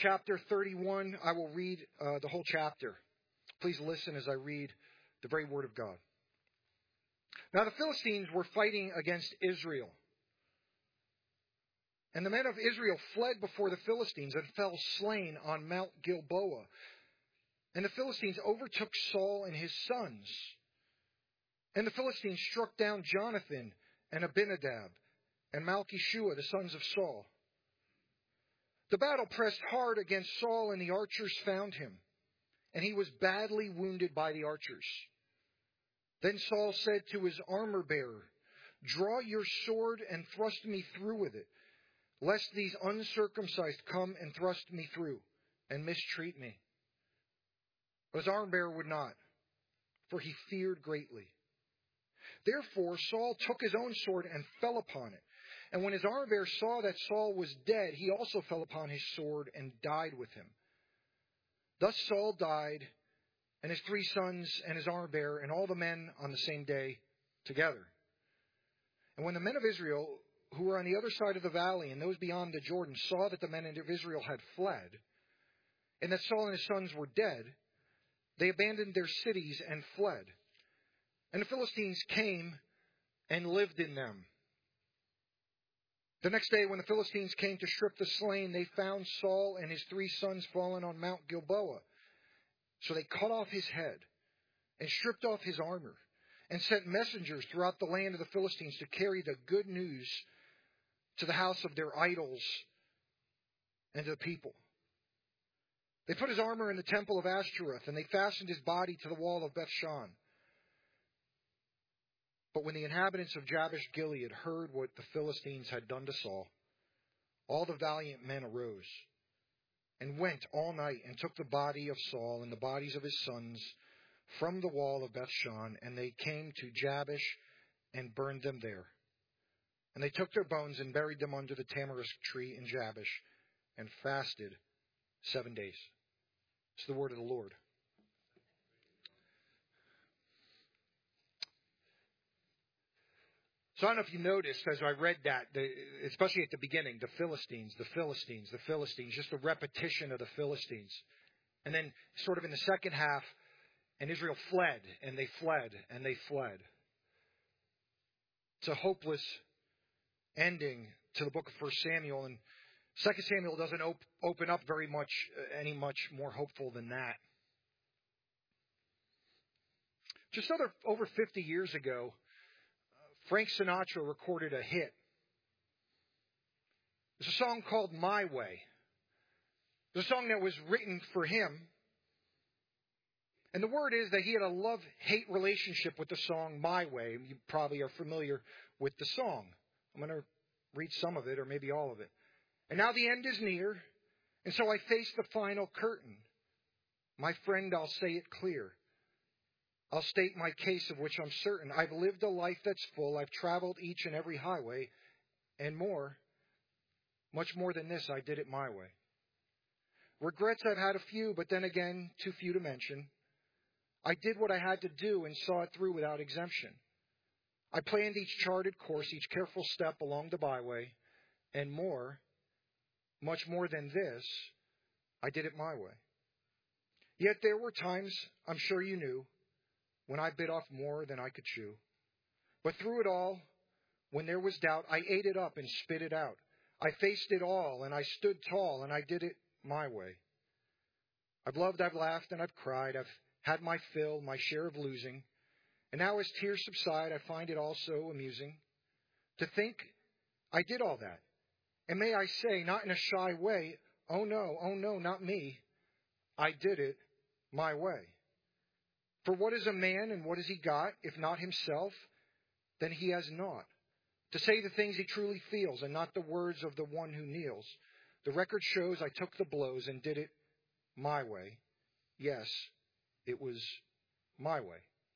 chapter 31. I will read the whole chapter. Please listen as I read the very word of God. Now the Philistines were fighting against Israel. And the men of Israel fled before the Philistines and fell slain on Mount Gilboa. And the Philistines overtook Saul and his sons. And the Philistines struck down Jonathan and Abinadab and Malchishua, the sons of Saul. The battle pressed hard against Saul, and the archers found him, and he was badly wounded by the archers. Then Saul said to his armor-bearer, "Draw your sword and thrust me through with it, lest these uncircumcised come and thrust me through and mistreat me." But his armor-bearer would not, for he feared greatly. Therefore Saul took his own sword and fell upon it. And when his armor-bearer saw that Saul was dead, he also fell upon his sword and died with him. Thus Saul died, and his 3 sons and his armor-bearer, and all the men on the same day together. And when the men of Israel, who were on the other side of the valley and those beyond the Jordan, saw that the men of Israel had fled, and that Saul and his sons were dead, they abandoned their cities and fled. And the Philistines came and lived in them. The next day, when the Philistines came to strip the slain, they found Saul and his 3 sons fallen on Mount Gilboa. So they cut off his head and stripped off his armor and sent messengers throughout the land of the Philistines to carry the good news to the house of their idols and to the people. They put his armor in the temple of Ashtoreth, and they fastened his body to the wall of Bethshan. But when the inhabitants of Jabesh Gilead heard what the Philistines had done to Saul, all the valiant men arose and went all night and took the body of Saul and the bodies of his sons from the wall of Bethshan, and they came to Jabesh and burned them there. And they took their bones and buried them under the tamarisk tree in Jabesh and fasted 7 days. It's the word of the Lord. So I don't know if you noticed as I read that, especially at the beginning, the Philistines, just a repetition of the Philistines. And then sort of in the second half, and Israel fled, and they fled, and they fled. It's a hopeless ending to the book of 1 Samuel, and 2 Samuel doesn't open up very much, any much more hopeful than that. Just over 50 years ago, Frank Sinatra recorded a hit. It's a song called My Way. It's a song that was written for him. And the word is that he had a love-hate relationship with the song My Way. You probably are familiar with the song. I'm going to read some of it, or maybe all of it. And now the end is near, and so I face the final curtain. My friend, I'll say it clear. I'll state my case, of which I'm certain. I've lived a life that's full. I've traveled each and every highway, and more, much more than this, I did it my way. Regrets I've had a few, but then again, too few to mention. I did what I had to do and saw it through without exemption. I planned each charted course, each careful step along the byway, and more, much more than this, I did it my way. Yet there were times, I'm sure you knew, when I bit off more than I could chew. But through it all, when there was doubt, I ate it up and spit it out. I faced it all, and I stood tall, and I did it my way. I've loved, I've laughed, and I've cried. I've had my fill, my share of losing. And now as tears subside, I find it all so amusing to think I did all that. And may I say, not in a shy way, oh no, not me. I did it my way. For what is a man and what has he got, if not himself? Then he has naught. To say the things he truly feels and not the words of the one who kneels. The record shows I took the blows and did it my way. Yes, it was my way.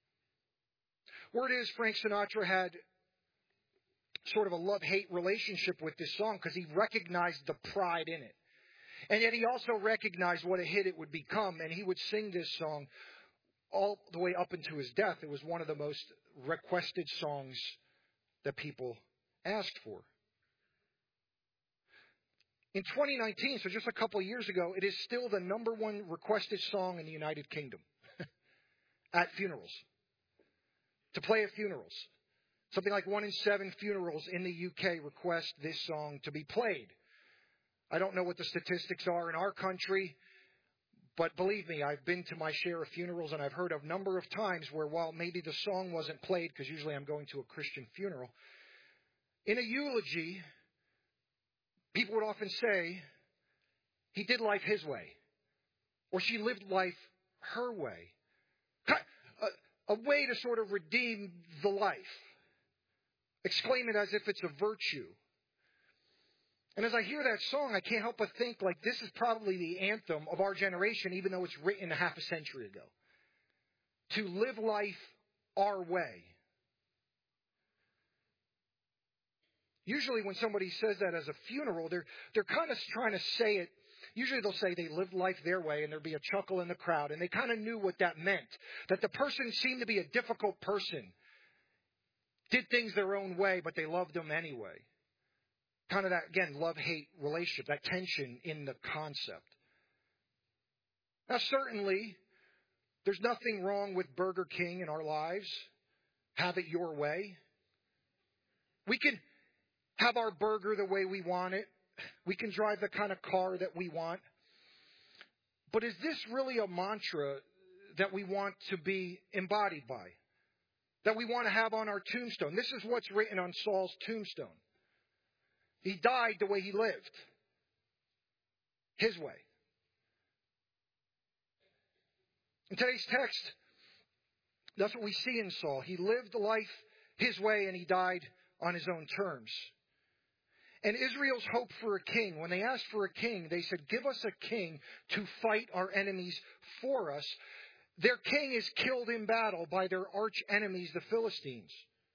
Word is Frank Sinatra had sort of a love-hate relationship with this song because he recognized the pride in it. And yet he also recognized what a hit it would become, and he would sing this song all the way up into his death. It was one of the most requested songs that people asked for. In 2019, so just a couple of years ago, it is still the number one requested song in the United Kingdom at funerals. To play at funerals. Something like 1 in 7 funerals in the UK request this song to be played. I don't know what the statistics are in our country, but believe me, I've been to my share of funerals, and I've heard of a number of times where, while maybe the song wasn't played, because usually I'm going to a Christian funeral, in a eulogy, people would often say, he did life his way, or she lived life her way. A way to sort of redeem the life. Exclaim it as if it's a virtue. And as I hear that song, I can't help but think, like, this is probably the anthem of our generation, even though it's written a half a century ago. To live life our way. Usually when somebody says that as a funeral, they're kind of trying to say it. Usually they'll say they lived life their way, and there'll be a chuckle in the crowd. And they kind of knew what that meant. That the person seemed to be a difficult person. Did things their own way, but they loved them anyway. Kind of that, again, love-hate relationship. That tension in the concept. Now certainly, there's nothing wrong with Burger King in our lives. Have it your way. We can have our burger the way we want it. We can drive the kind of car that we want. But is this really a mantra that we want to be embodied by? That we want to have on our tombstone? This is what's written on Saul's tombstone. He died the way he lived. His way. In today's text, that's what we see in Saul. He lived life his way, and he died on his own terms. And Israel's hope for a king, when they asked for a king, they said, give us a king to fight our enemies for us. Their king is killed in battle by their arch enemies, the Philistines.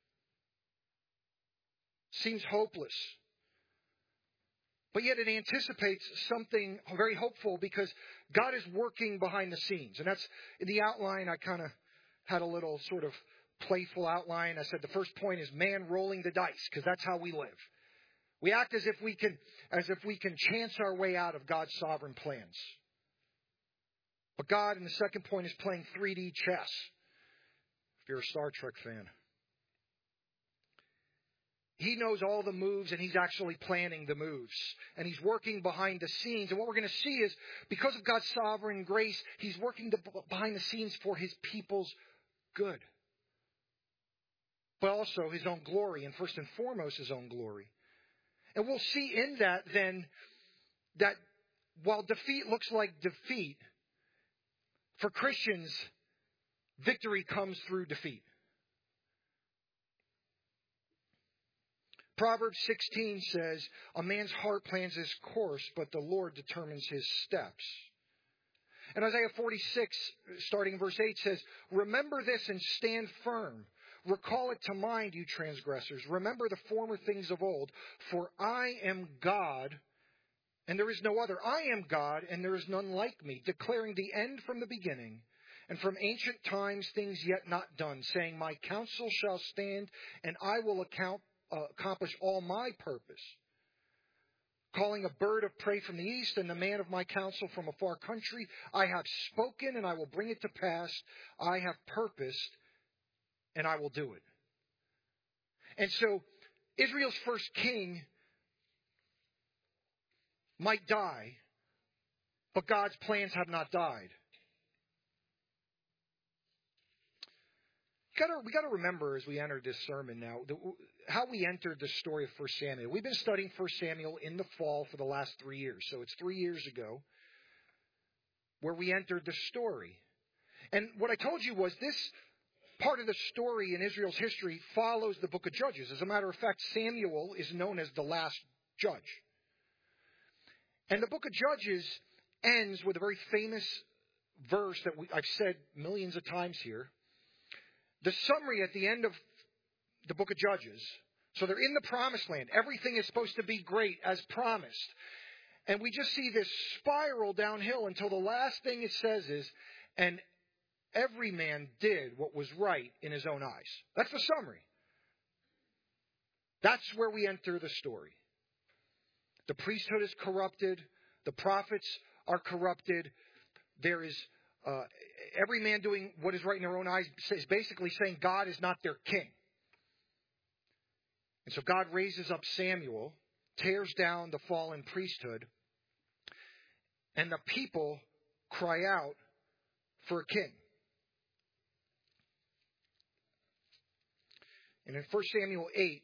Seems hopeless. But yet it anticipates something very hopeful, because God is working behind the scenes. And that's, in the outline, I kind of had a little sort of playful outline. I said the first point is man rolling the dice, because that's how we live. We act as if we can chance our way out of God's sovereign plans. But God, in the second point, is playing 3D chess. If you're a Star Trek fan. He knows all the moves, and he's actually planning the moves. And he's working behind the scenes. And what we're going to see is, because of God's sovereign grace, he's working behind the scenes for his people's good. But also his own glory, and first and foremost his own glory. And we'll see in that then that while defeat looks like defeat, for Christians, victory comes through defeat. Proverbs 16 says, a man's heart plans his course, but the Lord determines his steps. And Isaiah 46, starting in verse 8, says, remember this and stand firm. Recall it to mind, you transgressors. Remember the former things of old. For I am God, and there is no other. I am God, and there is none like me, declaring the end from the beginning, and from ancient times things yet not done, saying, my counsel shall stand, and I will accomplish all my purpose. Calling a bird of prey from the east, and the man of my counsel from a far country. I have spoken, and I will bring it to pass. I have purposed, and I will do it. And so, Israel's first king might die, but God's plans have not died. We got to remember as we enter this sermon now, how we entered the story of 1 Samuel. We've been studying 1 Samuel in the fall for the last 3 years. So it's 3 years ago where we entered the story. And what I told you was this part of the story in Israel's history follows the book of Judges. As a matter of fact, Samuel is known as the last judge. And the book of Judges ends with a very famous verse that I've said millions of times here. The summary at the end of the book of Judges. So they're in the promised land. Everything is supposed to be great as promised. And we just see this spiral downhill until the last thing it says is, and every man did what was right in his own eyes. That's the summary. That's where we enter the story. The priesthood is corrupted. The prophets are corrupted. There is every man doing what is right in their own eyes, is basically saying God is not their king. And so God raises up Samuel, tears down the fallen priesthood, and the people cry out for a king. And in 1 Samuel 8,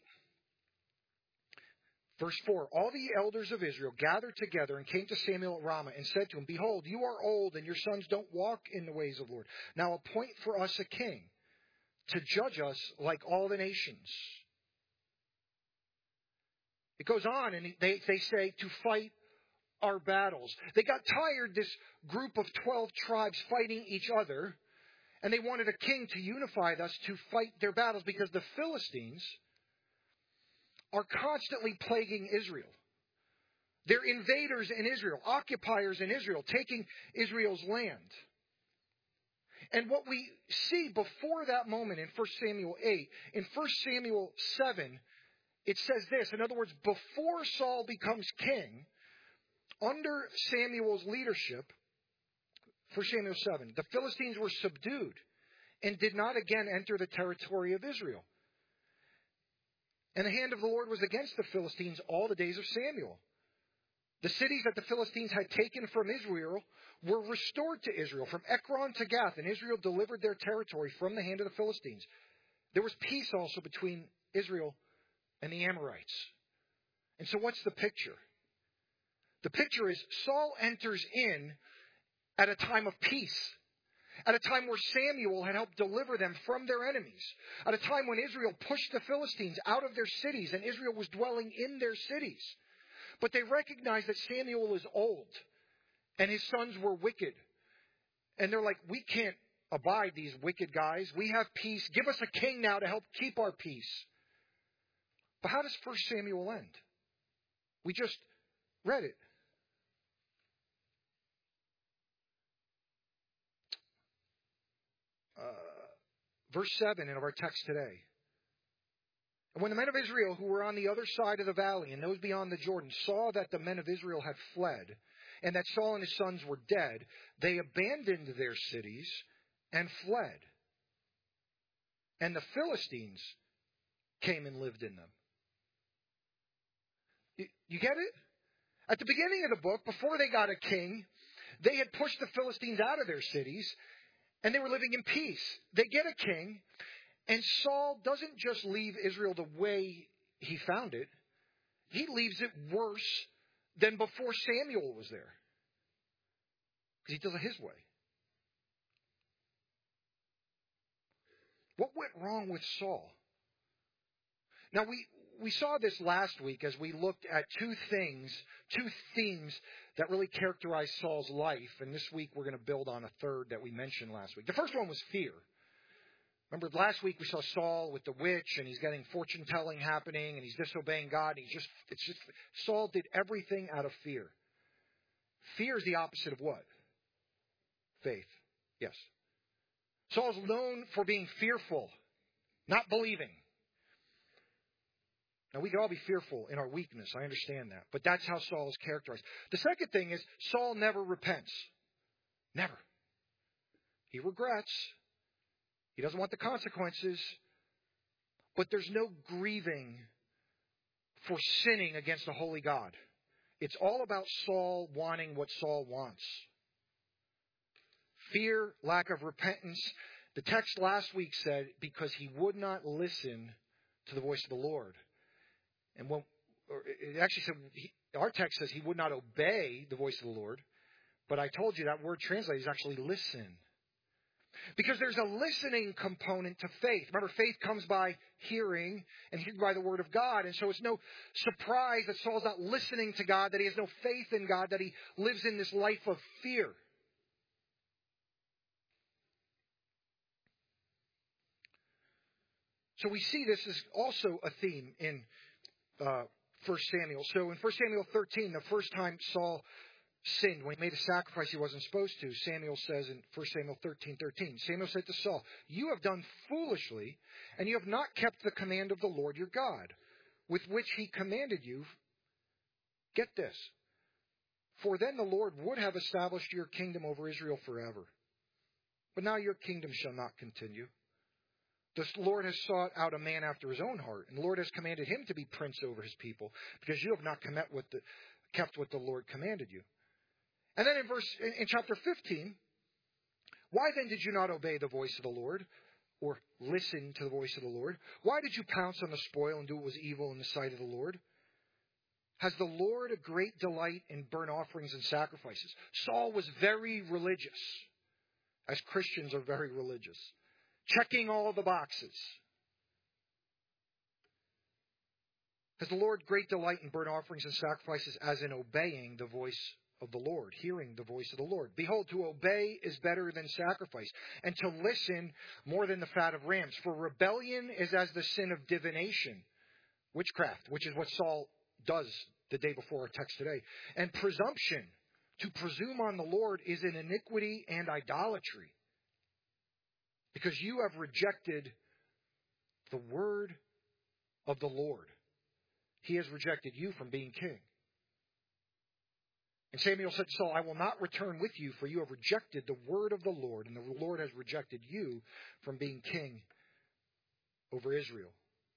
verse 4, all the elders of Israel gathered together and came to Samuel at Ramah and said to him, Behold, you are old, and your sons don't walk in the ways of the Lord. Now appoint for us a king to judge us like all the nations. It goes on, and they say, to fight our battles. They got tired, this group of 12 tribes fighting each other, and they wanted a king to unify us to fight their battles, because the Philistines are constantly plaguing Israel. They're invaders in Israel, occupiers in Israel, taking Israel's land. And what we see before that moment in 1 Samuel 8, in 1 Samuel 7, it says this. In other words, before Saul becomes king, under Samuel's leadership, 1 Samuel 7, the Philistines were subdued and did not again enter the territory of Israel. And the hand of the Lord was against the Philistines all the days of Samuel. The cities that the Philistines had taken from Israel were restored to Israel, from Ekron to Gath, and Israel delivered their territory from the hand of the Philistines. There was peace also between Israel and the Amorites. And so what's the picture? The picture is Saul enters in at a time of peace, at a time where Samuel had helped deliver them from their enemies, at a time when Israel pushed the Philistines out of their cities and Israel was dwelling in their cities. But they recognized that Samuel is old and his sons were wicked. And they're like, we can't abide these wicked guys. We have peace. Give us a king now to help keep our peace. But how does 1 Samuel end? We just read it. Verse 7 of our text today. And when the men of Israel who were on the other side of the valley and those beyond the Jordan saw that the men of Israel had fled and that Saul and his sons were dead, they abandoned their cities and fled. And the Philistines came and lived in them. You get it? At the beginning of the book, before they got a king, they had pushed the Philistines out of their cities and they were living in peace. They get a king, and Saul doesn't just leave Israel the way he found it. He leaves it worse than before Samuel was there. Because he does it his way. What went wrong with Saul? Now, we saw this last week as we looked at two themes that really characterize Saul's life. And this week we're going to build on a third that we mentioned last week. The first one was fear. Remember last week we saw Saul with the witch, and he's getting fortune telling happening, and he's disobeying God. Saul did everything out of fear. Fear is the opposite of what? Faith. Yes. Saul's known for being fearful, not believing. Now, we can all be fearful in our weakness. I understand that. But that's how Saul is characterized. The second thing is Saul never repents. Never. He regrets. He doesn't want the consequences. But there's no grieving for sinning against a holy God. It's all about Saul wanting what Saul wants. Fear, lack of repentance. The text last week said, because he would not listen to the voice of the Lord. And it actually said, our text says he would not obey the voice of the Lord. But I told you that word translated is actually listen. Because there's a listening component to faith. Remember, faith comes by hearing, and hearing by the word of God. And so it's no surprise that Saul's not listening to God, that he has no faith in God, that he lives in this life of fear. So we see this is also a theme in 1 Samuel. So in 1 Samuel 13, the first time Saul sinned, when he made a sacrifice he wasn't supposed to, Samuel says in 1 Samuel 13:13, Samuel said to Saul, you have done foolishly, and you have not kept the command of the Lord your God, with which he commanded you Get this. For then the Lord would have established your kingdom over Israel forever. But now your kingdom shall not continue. The Lord has sought out a man after his own heart, and the Lord has commanded him to be prince over his people, because you have not kept what the Lord commanded you. And then in chapter 15, why then did you not obey the voice of the Lord, or listen to the voice of the Lord? Why did you pounce on the spoil and do what was evil in the sight of the Lord? Has the Lord a great delight in burnt offerings and sacrifices? Saul was very religious, as Christians are very religious, checking all the boxes. Has the Lord great delight in burnt offerings and sacrifices, as in obeying the voice of the Lord, hearing the voice of the Lord? Behold, to obey is better than sacrifice, and to listen more than the fat of rams. For rebellion is as the sin of divination, witchcraft, which is what Saul does the day before our text today. And presumption, to presume on the Lord, is an iniquity and idolatry, because you have rejected the word of the Lord. He has rejected you from being king. And Samuel said to Saul, I will not return with you, for you have rejected the word of the Lord, and the Lord has rejected you from being king over Israel.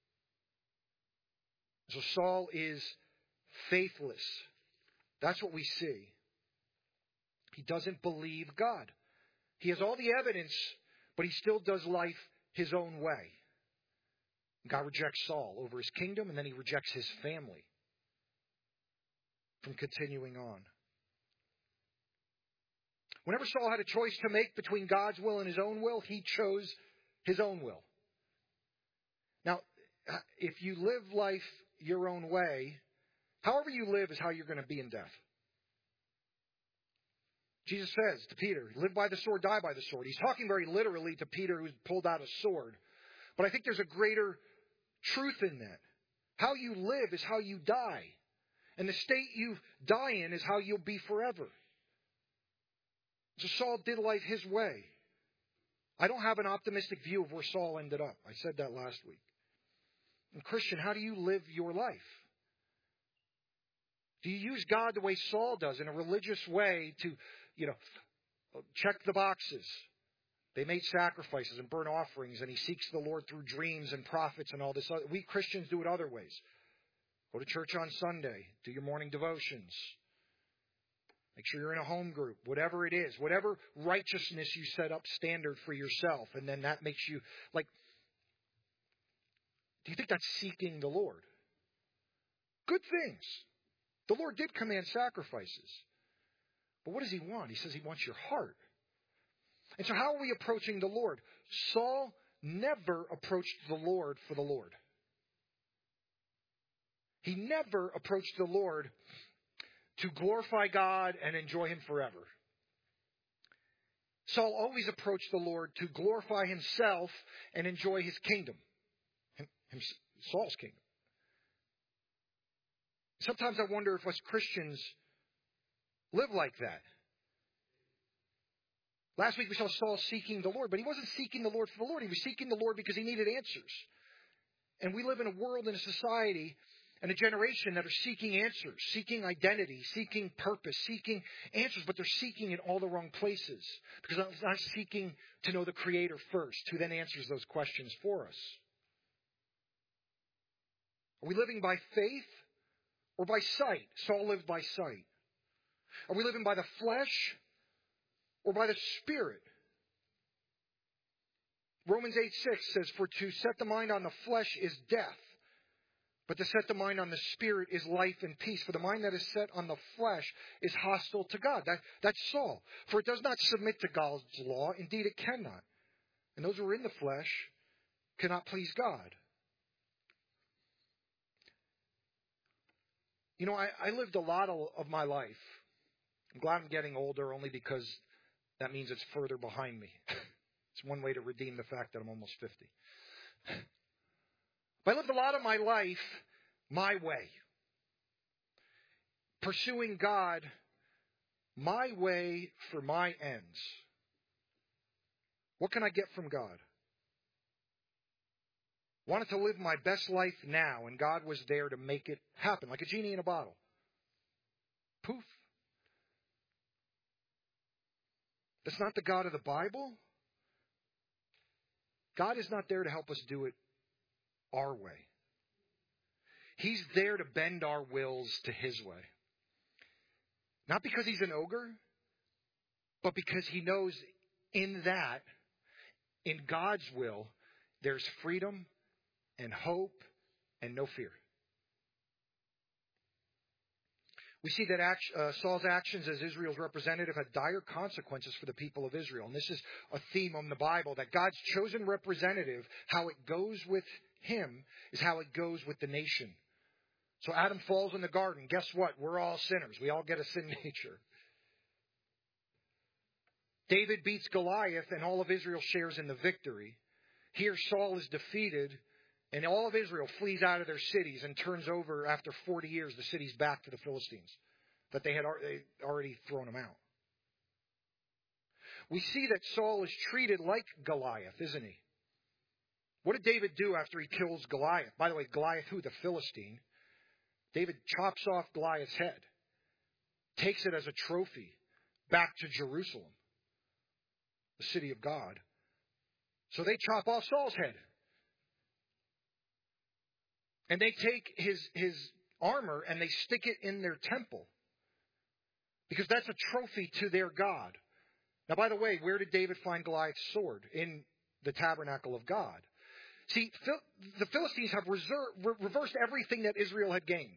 So Saul is faithless. That's what we see. He doesn't believe God. He has all the evidence, but he still does life his own way. God rejects Saul over his kingdom, and then he rejects his family from continuing on. Whenever Saul had a choice to make between God's will and his own will, he chose his own will. Now, if you live life your own way, however you live is how you're going to be in death. Jesus says to Peter, live by the sword, die by the sword. He's talking very literally to Peter, who's pulled out a sword. But I think there's a greater truth in that. How you live is how you die. And the state you die in is how you'll be forever. So Saul did life his way. I don't have an optimistic view of where Saul ended up. I said that last week. And Christian, how do you live your life? Do you use God the way Saul does, in a religious way to, check the boxes? They made sacrifices and burnt offerings, and he seeks the Lord through dreams and prophets and all this. We Christians do it other ways. Go to church on Sunday. Do your morning devotions. Make sure you're in a home group. Whatever it is. Whatever righteousness you set up standard for yourself. And then that makes you, do you think that's seeking the Lord? Good things. The Lord did command sacrifices. But what does he want? He says he wants your heart. And so how are we approaching the Lord? Saul never approached the Lord for the Lord. He never approached the Lord to glorify God and enjoy him forever. Saul always approached the Lord to glorify himself and enjoy his kingdom. Saul's kingdom. Sometimes I wonder if us Christians live like that. Last week we saw Saul seeking the Lord, but he wasn't seeking the Lord for the Lord. He was seeking the Lord because he needed answers. And we live in a world and a society and a generation that are seeking answers, seeking identity, seeking purpose, seeking answers, but they're seeking in all the wrong places because they're not seeking to know the Creator first, who then answers those questions for us. Are we living by faith or by sight? Saul lived by sight. Are we living by the flesh or by the Spirit? Romans 8:6 says, for to set the mind on the flesh is death, but to set the mind on the Spirit is life and peace. For the mind that is set on the flesh is hostile to God. That's Saul. For it does not submit to God's law. Indeed, it cannot. And those who are in the flesh cannot please God. I lived a lot of my life. I'm glad I'm getting older only because that means it's further behind me. It's one way to redeem the fact that I'm almost 50. But I lived a lot of my life my way. Pursuing God my way for my ends. What can I get from God? Wanted to live my best life now, and God was there to make it happen, like a genie in a bottle. Poof. That's not the God of the Bible. God is not there to help us do it our way. He's there to bend our wills to His way. Not because He's an ogre, but because He knows in that, in God's will, there's freedom and hope and no fear. We see that Saul's actions as Israel's representative had dire consequences for the people of Israel. And this is a theme in the Bible, that God's chosen representative, how it goes with him is how it goes with the nation. So Adam falls in the garden. Guess what? We're all sinners. We all get a sin nature. David beats Goliath, and all of Israel shares in the victory. Here Saul is defeated, and all of Israel flees out of their cities and turns over, after 40 years, the cities back to the Philistines, that they had already thrown them out. We see that Saul is treated like Goliath, isn't he? What did David do after he kills Goliath? By the way, Goliath who? The Philistine. David chops off Goliath's head, takes it as a trophy back to Jerusalem, the city of God. So they chop off Saul's head. And they take his armor and they stick it in their temple, because that's a trophy to their God. Now, by the way, where did David find Goliath's sword? In the tabernacle of God. See, the Philistines have reversed everything that Israel had gained.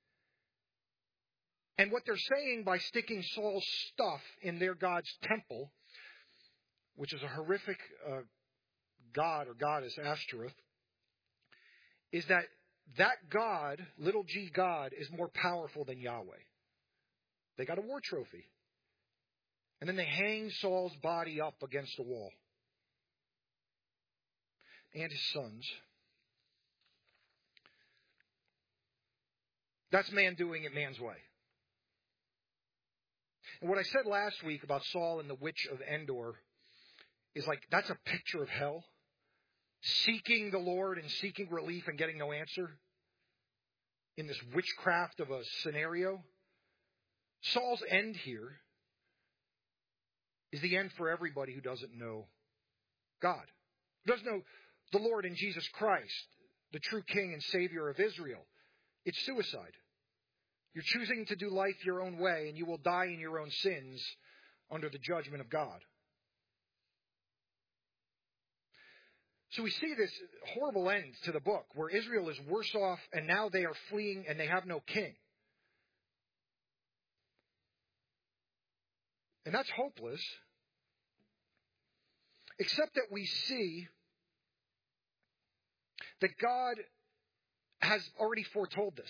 And what they're saying by sticking Saul's stuff in their God's temple, which is a horrific god or goddess, Ashtoreth, is that God, little g God, is more powerful than Yahweh. They got a war trophy. And then they hang Saul's body up against a wall. And his sons. That's man doing it man's way. And what I said last week about Saul and the witch of Endor is like, that's a picture of hell. Seeking the Lord and seeking relief and getting no answer in this witchcraft of a scenario. Saul's end here is the end for everybody who doesn't know God, who doesn't know the Lord and Jesus Christ, the true King and Savior of Israel. It's suicide. You're choosing to do life your own way, and you will die in your own sins under the judgment of God. So we see this horrible end to the book where Israel is worse off, and now they are fleeing and they have no king. And that's hopeless, except that we see that God has already foretold this.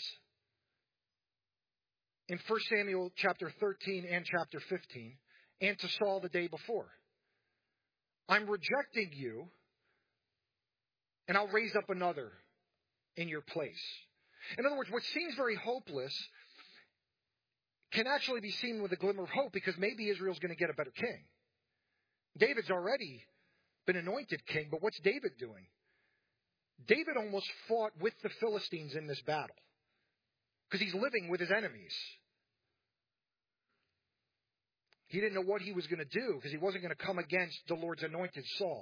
In 1 Samuel chapter 13 and chapter 15, and to Saul the day before. I'm rejecting you, and I'll raise up another in your place. In other words, what seems very hopeless can actually be seen with a glimmer of hope, because maybe Israel's going to get a better king. David's already been anointed king, but what's David doing? David almost fought with the Philistines in this battle, because he's living with his enemies. He didn't know what he was going to do, because he wasn't going to come against the Lord's anointed Saul.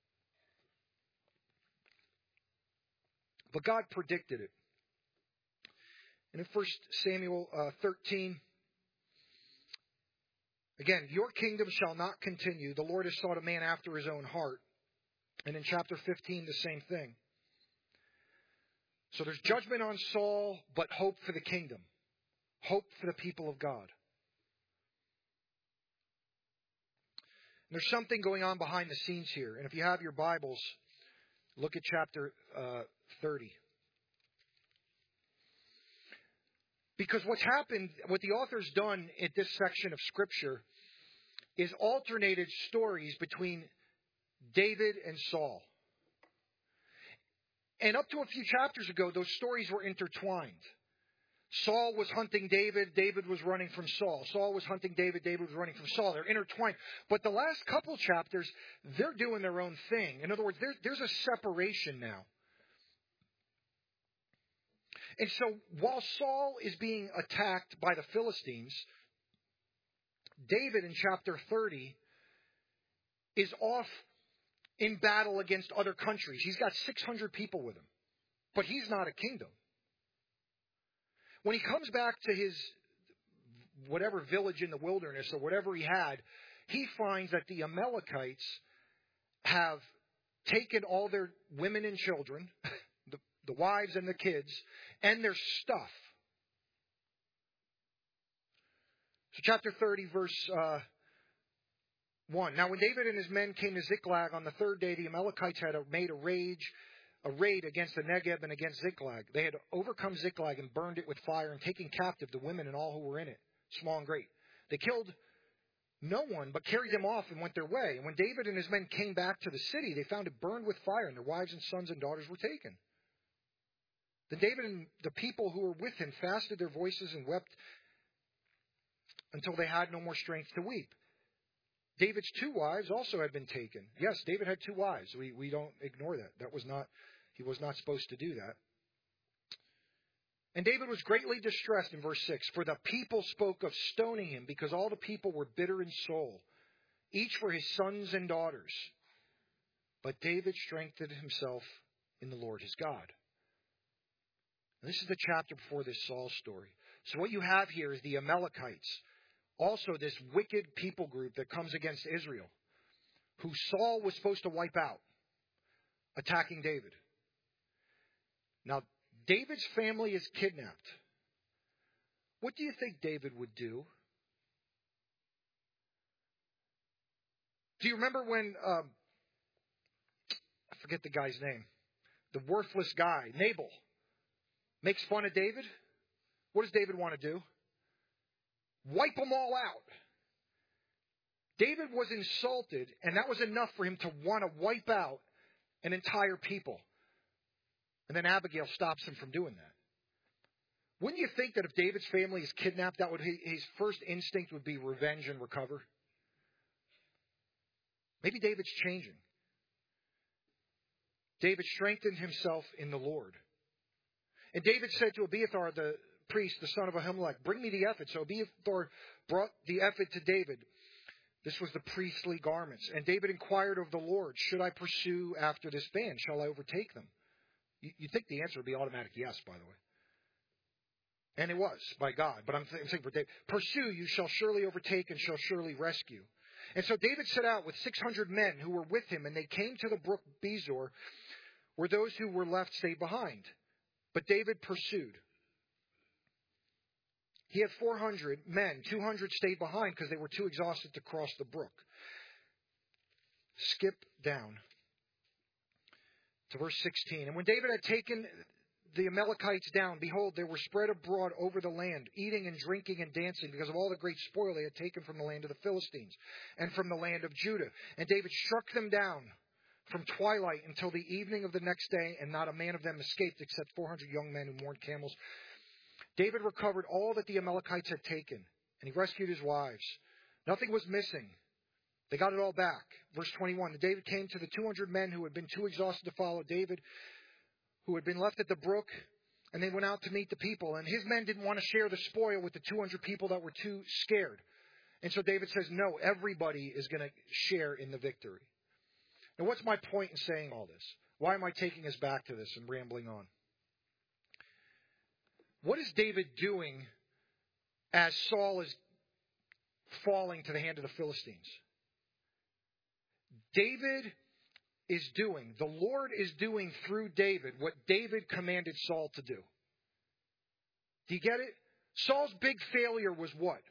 But God predicted it. And in 1 Samuel 13, again, your kingdom shall not continue. The Lord has sought a man after his own heart. And in chapter 15, the same thing. So there's judgment on Saul, but hope for the kingdom. Hope for the people of God. And there's something going on behind the scenes here. And if you have your Bibles, look at chapter 30. Because what's happened, what the author's done at this section of Scripture is alternated stories between David and Saul. And up to a few chapters ago, those stories were intertwined. Saul was hunting David, David was running from Saul. Saul was hunting David, David was running from Saul. They're intertwined. But the last couple chapters, they're doing their own thing. In other words, there's a separation now. And so while Saul is being attacked by the Philistines, David in chapter 30 is off in battle against other countries. He's got 600 people with him, but he's not a kingdom. When he comes back to his whatever village in the wilderness or whatever he had, he finds that the Amalekites have taken all their women and children, the wives and the kids, and their stuff. So chapter 30, verse 1. Now when David and his men came to Ziklag on the third day, the Amalekites had made a raid against the Negeb and against Ziklag. They had overcome Ziklag and burned it with fire and taken captive the women and all who were in it, small and great. They killed no one, but carried them off and went their way. And when David and his men came back to the city, they found it burned with fire, and their wives and sons and daughters were taken. Then David and the people who were with him fasted their voices and wept until they had no more strength to weep. David's 2 wives also had been taken. Yes, David had 2 wives. We don't ignore that. He was not supposed to do that. And David was greatly distressed in verse 6, for the people spoke of stoning him, because all the people were bitter in soul, each for his sons and daughters. But David strengthened himself in the Lord his God. And this is the chapter before this Saul story. So what you have here is the Amalekites, also this wicked people group that comes against Israel, who Saul was supposed to wipe out, attacking David. Now, David's family is kidnapped. What do you think David would do? Do you remember when, I forget the guy's name, the worthless guy, Nabal, makes fun of David? What does David want to do? Wipe them all out. David was insulted, and that was enough for him to want to wipe out an entire people. And then Abigail stops him from doing that. Wouldn't you think that if David's family is kidnapped, that would his first instinct would be revenge and recover? Maybe David's changing. David strengthened himself in the Lord. And David said to Abiathar the priest, the son of Ahimelech, bring me the ephod. So Abiathar brought the ephod to David. This was the priestly garments. And David inquired of the Lord, should I pursue after this band? Shall I overtake them? You'd think the answer would be automatic yes, by the way. And it was, by God. But I'm saying for David, pursue, you shall surely overtake and shall surely rescue. And so David set out with 600 men who were with him, and they came to the brook Bezor, where those who were left stayed behind. But David pursued. He had 400 men. 200 stayed behind because they were too exhausted to cross the brook. Skip down to verse 16. And when David had taken the Amalekites down, behold, they were spread abroad over the land, eating and drinking and dancing because of all the great spoil they had taken from the land of the Philistines and from the land of Judah. And David struck them down from twilight until the evening of the next day, and not a man of them escaped except 400 young men who mourned camels. David recovered all that the Amalekites had taken, and he rescued his wives. Nothing was missing. They got it all back. Verse 21, David came to the 200 men who had been too exhausted to follow David, who had been left at the brook, and they went out to meet the people. And his men didn't want to share the spoil with the 200 people that were too scared. And so David says, no, everybody is going to share in the victory. Now, what's my point in saying all this? Why am I taking us back to this and rambling on? What is David doing as Saul is falling to the hand of the Philistines? David is doing, the Lord is doing through David what David commanded Saul to do. Do you get it? Saul's big failure was what?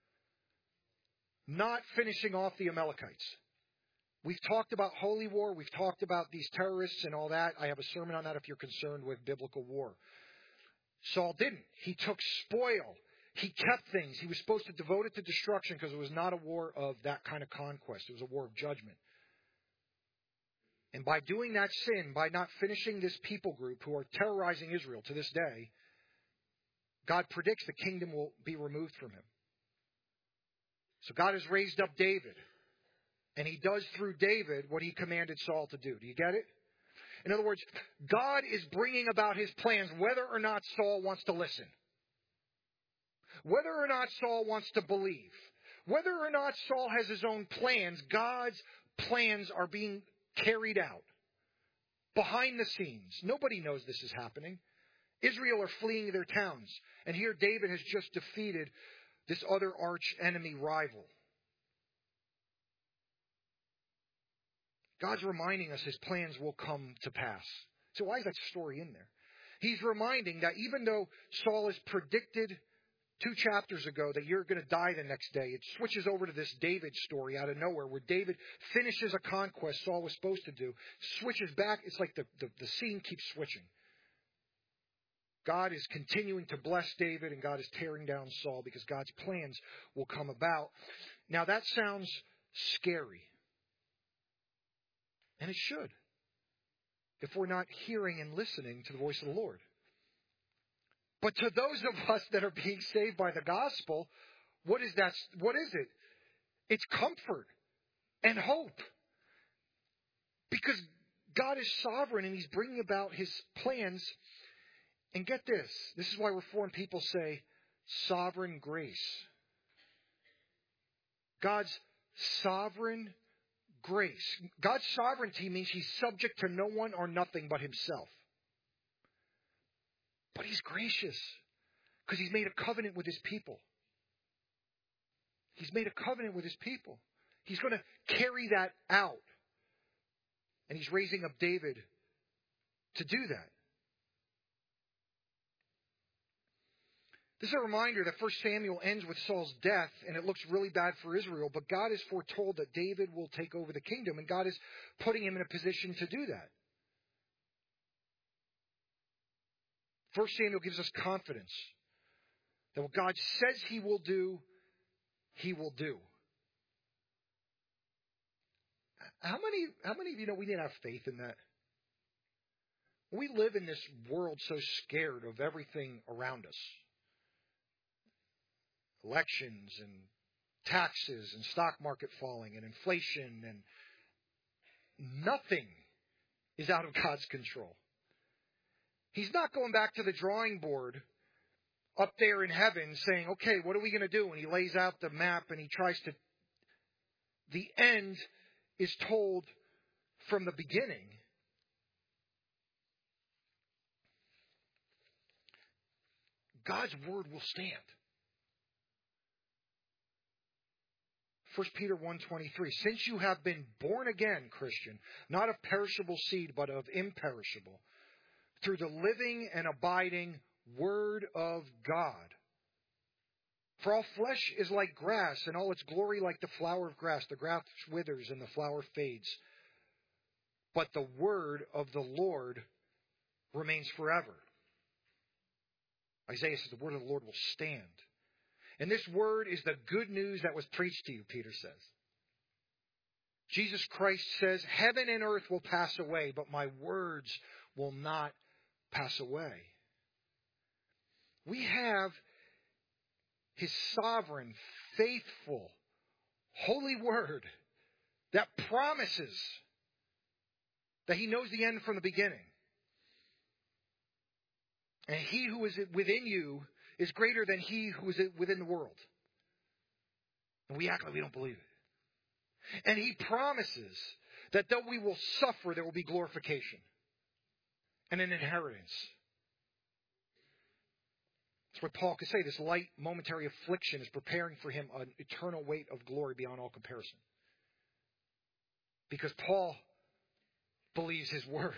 Not finishing off the Amalekites. We've talked about holy war. We've talked about these terrorists and all that. I have a sermon on that if you're concerned with biblical war. Saul didn't. He took spoil. He kept things. He was supposed to devote it to destruction because it was not a war of that kind of conquest. It was a war of judgment. And by doing that sin, by not finishing this people group who are terrorizing Israel to this day, God predicts the kingdom will be removed from him. So God has raised up David. And he does through David what he commanded Saul to do. Do you get it? In other words, God is bringing about his plans whether or not Saul wants to listen. Whether or not Saul wants to believe. Whether or not Saul has his own plans, God's plans are being carried out. Behind the scenes. Nobody knows this is happening. Israel are fleeing their towns. And here David has just defeated this other arch enemy rival. God's reminding us his plans will come to pass. So why is that story in there? He's reminding that even though Saul is predicted 2 chapters ago that you're going to die the next day, it switches over to this David story out of nowhere where David finishes a conquest Saul was supposed to do, switches back. It's like the scene keeps switching. God is continuing to bless David and God is tearing down Saul because God's plans will come about. Now that sounds scary. And it should, if we're not hearing and listening to the voice of the Lord. But to those of us that are being saved by the gospel, what is that? What is it? It's comfort and hope. Because God is sovereign and he's bringing about his plans. And get this. This is why Reformed people say sovereign grace. God's sovereign grace. God's sovereignty means he's subject to no one or nothing but himself. But he's gracious because he's made a covenant with his people. He's made a covenant with his people. He's going to carry that out. And he's raising up David to do that. This is a reminder that 1 Samuel ends with Saul's death, and it looks really bad for Israel, but God has foretold that David will take over the kingdom, and God is putting him in a position to do that. 1 Samuel gives us confidence that what God says he will do, he will do. How many of you know we need to have faith in that? We live in this world so scared of everything around us. Elections and taxes and stock market falling and inflation, and nothing is out of God's control. He's not going back to the drawing board up there in heaven saying, okay, what are we going to do? And he lays out the map and he tries to... The end is told from the beginning. God's word will stand. 1 Peter 1:23, since you have been born again, Christian, not of perishable seed, but of imperishable, through the living and abiding Word of God. For all flesh is like grass, and all its glory like the flower of grass. The grass withers and the flower fades. But the word of the Lord remains forever. Isaiah says the word of the Lord will stand. And this word is the good news that was preached to you, Peter says. Jesus Christ says, heaven and earth will pass away, but my words will not pass away. We have his sovereign, faithful, holy word that promises that he knows the end from the beginning. And he who is within you is greater than he who is within the world. And we act like we don't believe it. And he promises that though we will suffer, there will be glorification and an inheritance. That's what Paul could say. This light momentary affliction is preparing for him an eternal weight of glory beyond all comparison. Because Paul believes his word.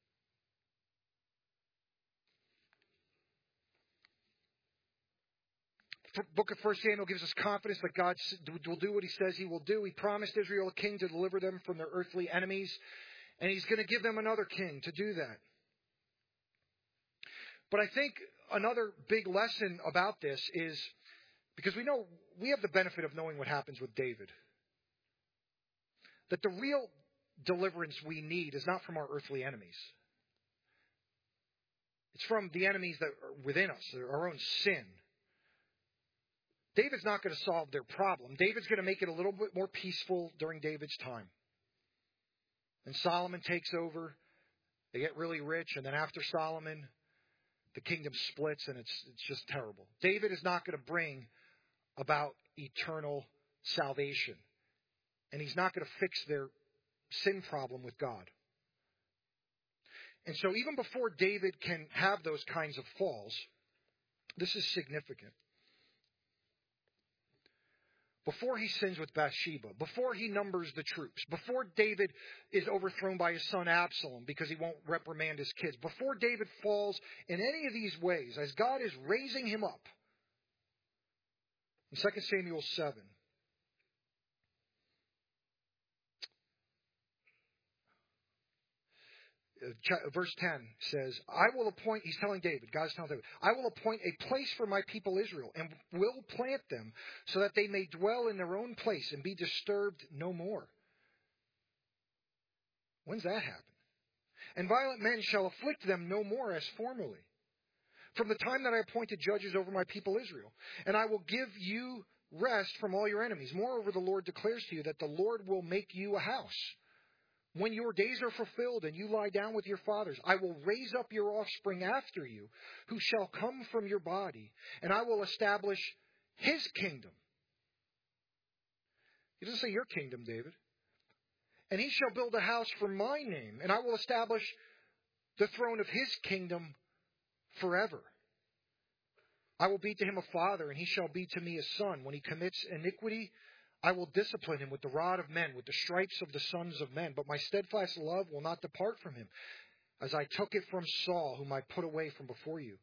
The book of 1 Samuel gives us confidence that God will do what he says he will do. He promised Israel a king to deliver them from their earthly enemies. And he's going to give them another king to do that. But I think another big lesson about this is, because we have the benefit of knowing what happens with David. That the real deliverance we need is not from our earthly enemies. It's from the enemies that are within us, our own sin. David's not going to solve their problem. David's going to make it a little bit more peaceful during David's time. And Solomon takes over. They get really rich, and then after Solomon, the kingdom splits, and it's just terrible. David is not going to bring about eternal salvation, and he's not going to fix their sin problem with God. And so even before David can have those kinds of falls, this is significant. Before he sins with Bathsheba, before he numbers the troops, before David is overthrown by his son Absalom because he won't reprimand his kids, before David falls in any of these ways, as God is raising him up, in 2 Samuel 7, verse 10 says, I will appoint, he's telling David, God's telling David, I will appoint a place for my people Israel and will plant them so that they may dwell in their own place and be disturbed no more. When's that happen? And violent men shall afflict them no more as formerly, from the time that I appointed judges over my people Israel. And I will give you rest from all your enemies. Moreover, the Lord declares to you that the Lord will make you a house. When your days are fulfilled and you lie down with your fathers, I will raise up your offspring after you, who shall come from your body, and I will establish his kingdom. He doesn't say your kingdom, David. And he shall build a house for my name, and I will establish the throne of his kingdom forever. I will be to him a father, and he shall be to me a son. When he commits iniquity, I will discipline him with the rod of men, with the stripes of the sons of men. But my steadfast love will not depart from him, as I took it from Saul, whom I put away from before you.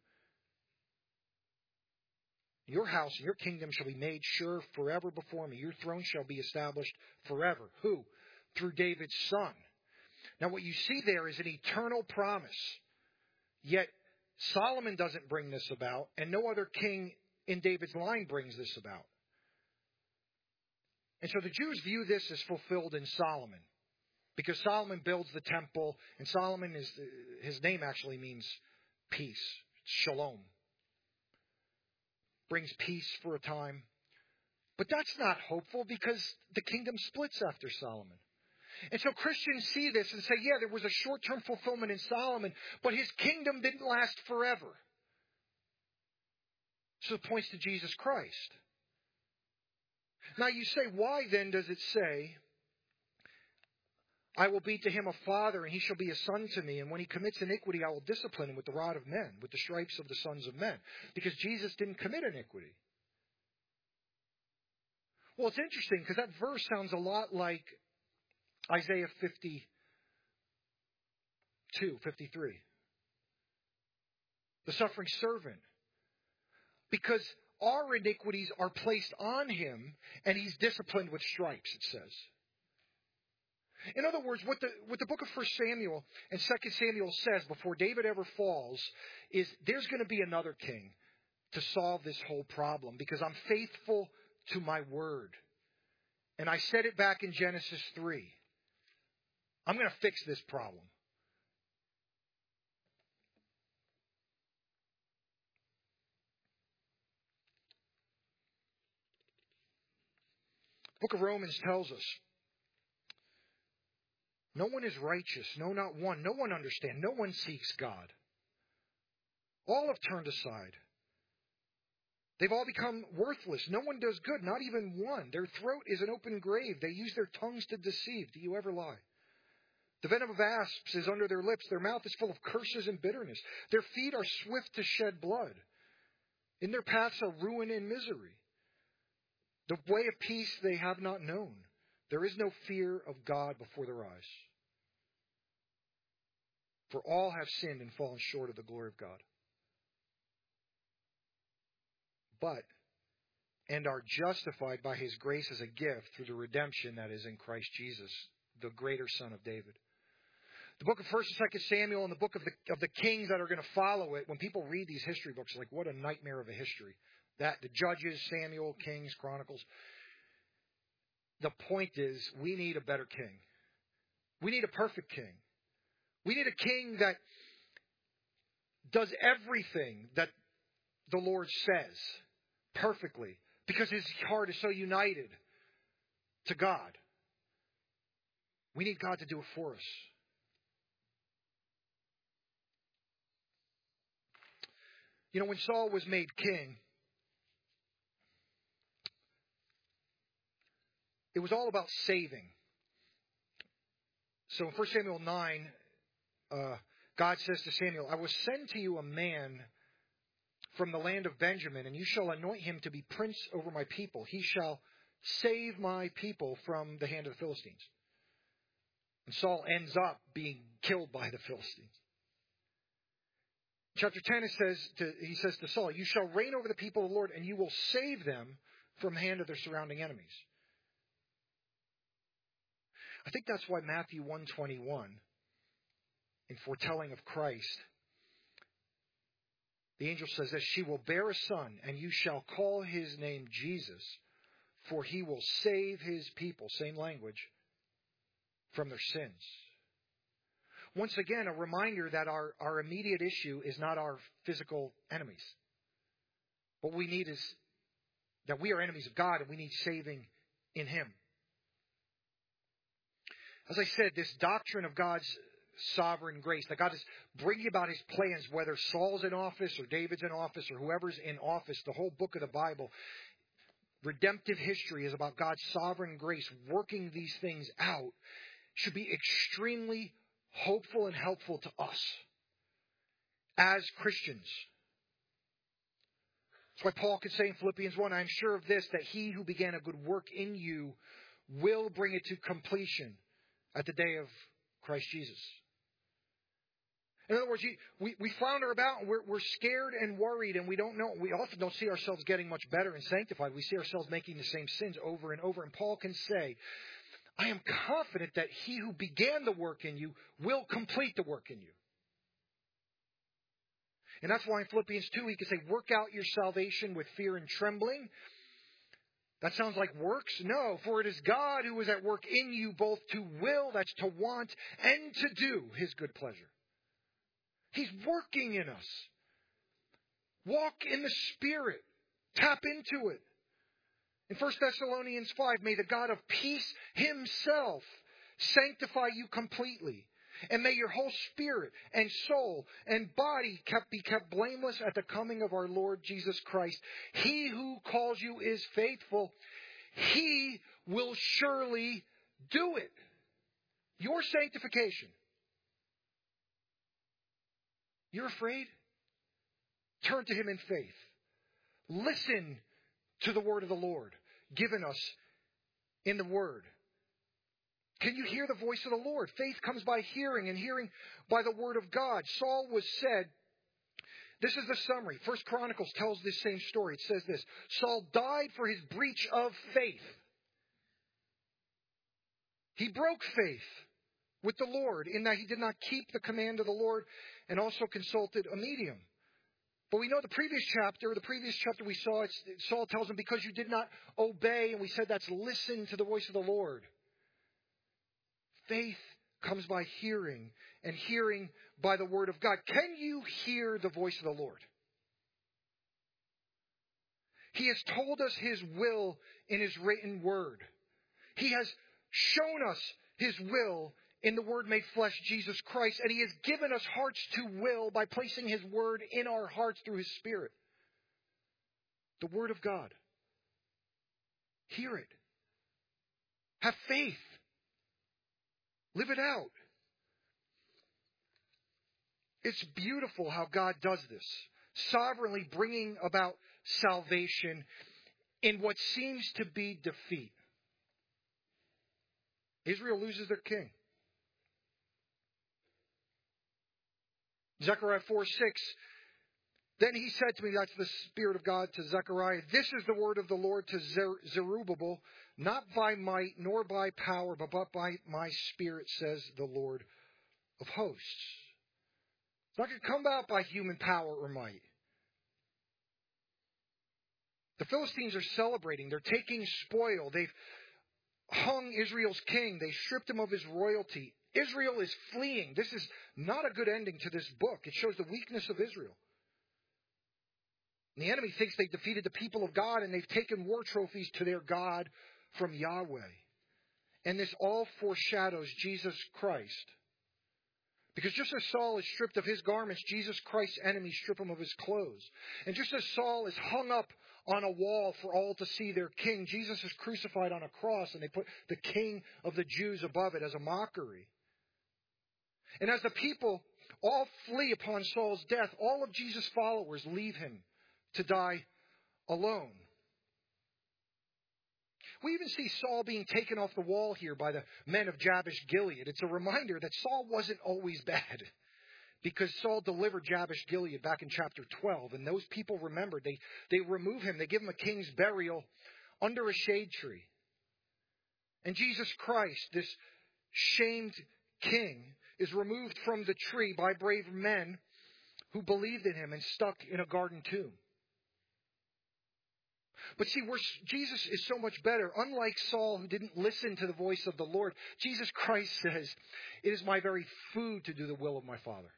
Your house and your kingdom shall be made sure forever before me. Your throne shall be established forever. Who? Through David's son. Now what you see there is an eternal promise. Yet Solomon doesn't bring this about, and no other king in David's line brings this about. And so the Jews view this as fulfilled in Solomon, because Solomon builds the temple, and Solomon his name actually means peace, shalom. Brings peace for a time. But that's not hopeful, because the kingdom splits after Solomon. And so Christians see this and say, yeah, there was a short-term fulfillment in Solomon, but his kingdom didn't last forever. So it points to Jesus Christ. Now you say, why then does it say, I will be to him a father, and he shall be a son to me, and when he commits iniquity, I will discipline him with the rod of men, with the stripes of the sons of men? Because Jesus didn't commit iniquity. Well, it's interesting, because that verse sounds a lot like Isaiah 53. The suffering servant. Because our iniquities are placed on him, and he's disciplined with stripes, it says. In other words, what the book of 1 Samuel and 2 Samuel says before David ever falls is there's going to be another king to solve this whole problem, because I'm faithful to my word. And I said it back in Genesis 3. I'm going to fix this problem. The book of Romans tells us, no one is righteous, no, not one. No one understands. No one seeks God. All have turned aside. They've all become worthless. No one does good, not even one. Their throat is an open grave. They use their tongues to deceive. Do you ever lie? The venom of asps is under their lips. Their mouth is full of curses and bitterness. Their feet are swift to shed blood. In their paths are ruin and misery. The way of peace they have not known. There is no fear of God before their eyes. For all have sinned and fallen short of the glory of God. And are justified by his grace as a gift through the redemption that is in Christ Jesus, the greater Son of David. The book of 1 and 2 Samuel and the book of the kings that are going to follow it, when people read these history books, like what a nightmare of a history. That the Judges, Samuel, Kings, Chronicles. The point is, we need a better king. We need a perfect king. We need a king that does everything that the Lord says perfectly, because his heart is so united to God. We need God to do it for us. You know, when Saul was made king, it was all about saving. So in 1 Samuel 9, God says to Samuel, I will send to you a man from the land of Benjamin, and you shall anoint him to be prince over my people. He shall save my people from the hand of the Philistines. And Saul ends up being killed by the Philistines. Chapter 10, he says to Saul, you shall reign over the people of the Lord, and you will save them from the hand of their surrounding enemies. I think that's why Matthew 1:21, in foretelling of Christ, the angel says that she will bear a son, and you shall call his name Jesus, for he will save his people, same language, from their sins. Once again, a reminder that our immediate issue is not our physical enemies. What we need is that we are enemies of God, and we need saving in him. As I said, this doctrine of God's sovereign grace, that God is bringing about his plans, whether Saul's in office or David's in office or whoever's in office, the whole book of the Bible, redemptive history is about God's sovereign grace working these things out, should be extremely hopeful and helpful to us as Christians. That's why Paul could say in Philippians 1, I am sure of this, that he who began a good work in you will bring it to completion at the day of Christ Jesus. In other words, we flounder about and we're scared and worried, and we don't know. We often don't see ourselves getting much better and sanctified. We see ourselves making the same sins over and over. And Paul can say, I am confident that he who began the work in you will complete the work in you. And that's why in Philippians 2 he can say, work out your salvation with fear and trembling. That sounds like works? No, for it is God who is at work in you both to will, that's to want, and to do his good pleasure. He's working in us. Walk in the Spirit. Tap into it. In 1 Thessalonians 5, may the God of peace himself sanctify you completely. And may your whole spirit and soul and body be kept blameless at the coming of our Lord Jesus Christ. He who calls you is faithful. He will surely do it. Your sanctification. You're afraid? Turn to him in faith. Listen to the word of the Lord given us in the word. Can you hear the voice of the Lord? Faith comes by hearing, and hearing by the word of God. Saul was said, this is the summary. 1 Chronicles tells this same story. It says this, Saul died for his breach of faith. He broke faith with the Lord in that he did not keep the command of the Lord and also consulted a medium. But we know the previous chapter we saw, Saul tells him, because you did not obey, and we said that's listen to the voice of the Lord. Faith comes by hearing, and hearing by the word of God. Can you hear the voice of the Lord? He has told us his will in his written word. He has shown us his will in the Word made flesh, Jesus Christ. And he has given us hearts to will by placing his word in our hearts through his Spirit. The word of God. Hear it. Have faith. Live it out. It's beautiful how God does this. Sovereignly bringing about salvation in what seems to be defeat. Israel loses their king. Zechariah 4:6. Then he said to me, that's the Spirit of God to Zechariah, this is the word of the Lord to Zerubbabel, not by might nor by power, but by my Spirit, says the Lord of hosts. It's not going to come about by human power or might. The Philistines are celebrating. They're taking spoil. They've hung Israel's king. They stripped him of his royalty. Israel is fleeing. This is not a good ending to this book. It shows the weakness of Israel. And the enemy thinks they've defeated the people of God, and they've taken war trophies to their God from Yahweh. And this all foreshadows Jesus Christ, Because just as Saul is stripped of his garments, Jesus Christ's enemies strip him of his clothes. And just as Saul is hung up on a wall for all to see their king, Jesus is crucified on a cross, and they put the King of the Jews above it as a mockery. And as the people all flee upon Saul's death, all of Jesus' followers leave him to die alone. We even see Saul being taken off the wall here by the men of Jabesh Gilead. It's a reminder that Saul wasn't always bad, because Saul delivered Jabesh Gilead back in chapter 12. And those people remembered. They remove him. They give him a king's burial under a shade tree. And Jesus Christ, this shamed king, is removed from the tree by brave men who believed in him and stuck in a garden tomb. But see, Jesus is so much better. Unlike Saul, who didn't listen to the voice of the Lord, Jesus Christ says, "It is my very food to do the will of my Father."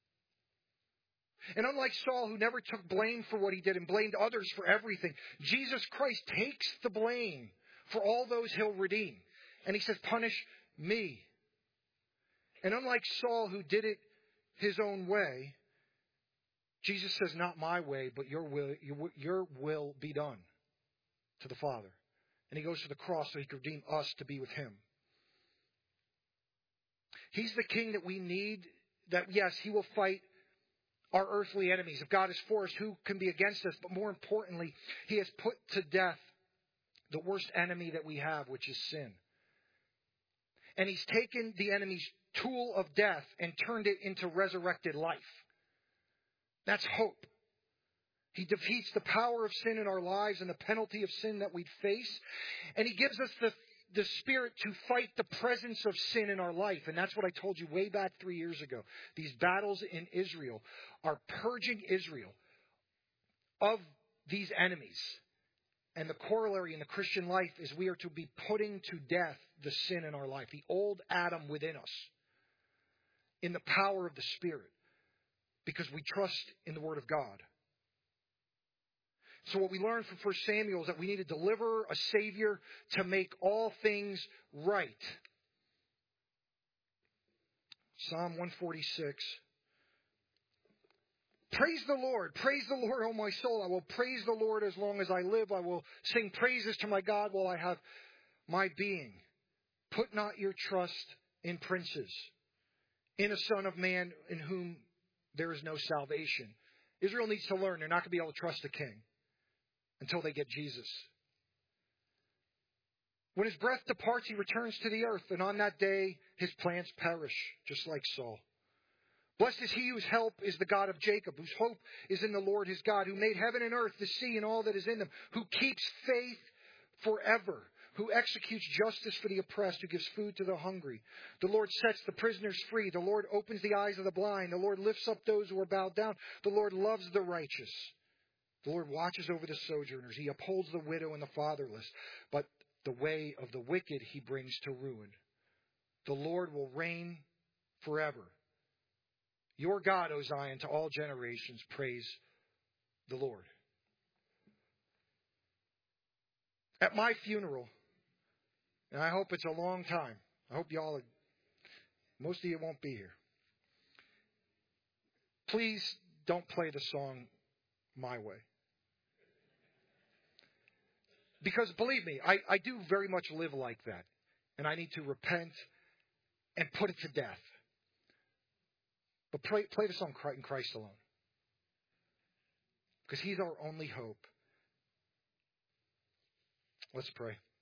And unlike Saul, who never took blame for what he did and blamed others for everything, Jesus Christ takes the blame for all those he'll redeem. And he says, "Punish me." And unlike Saul, who did it his own way, Jesus says, "Not my way, but your will be done," to the Father. And he goes to the cross so he can redeem us to be with him. He's the king that we need. That, yes, he will fight our earthly enemies. If God is for us, who can be against us? But more importantly, he has put to death the worst enemy that we have, which is sin. And he's taken the enemy's tool of death and turned it into resurrected life. That's hope. He defeats the power of sin in our lives and the penalty of sin that we'd face. And he gives us the Spirit to fight the presence of sin in our life. And that's what I told you way back 3 years ago. These battles in Israel are purging Israel of these enemies. And the corollary in the Christian life is we are to be putting to death the sin in our life, the old Adam within us, in the power of the Spirit, because we trust in the Word of God. So what we learned from 1 Samuel is that we need to deliver a Savior to make all things right. Psalm 146. Praise the Lord, O my soul. I will praise the Lord as long as I live. I will sing praises to my God while I have my being. Put not your trust in princes, in a son of man in whom there is no salvation. Israel needs to learn they're not going to be able to trust a king until they get Jesus. When his breath departs, he returns to the earth, and on that day his plans perish, just like Saul. Blessed is he whose help is the God of Jacob, whose hope is in the Lord his God, who made heaven and earth, the sea, and all that is in them, who keeps faith forever, who executes justice for the oppressed, who gives food to the hungry. The Lord sets the prisoners free. The Lord opens the eyes of the blind. The Lord lifts up those who are bowed down. The Lord loves the righteous. The Lord watches over the sojourners. He upholds the widow and the fatherless. But the way of the wicked he brings to ruin. The Lord will reign forever. Your God, O Zion, to all generations, praise the Lord. At my funeral, and I hope it's a long time. I hope most of you won't be here. Please don't play the song My Way. Because believe me, I do very much live like that. And I need to repent and put it to death. But play the song In Christ Alone. Because he's our only hope. Let's pray.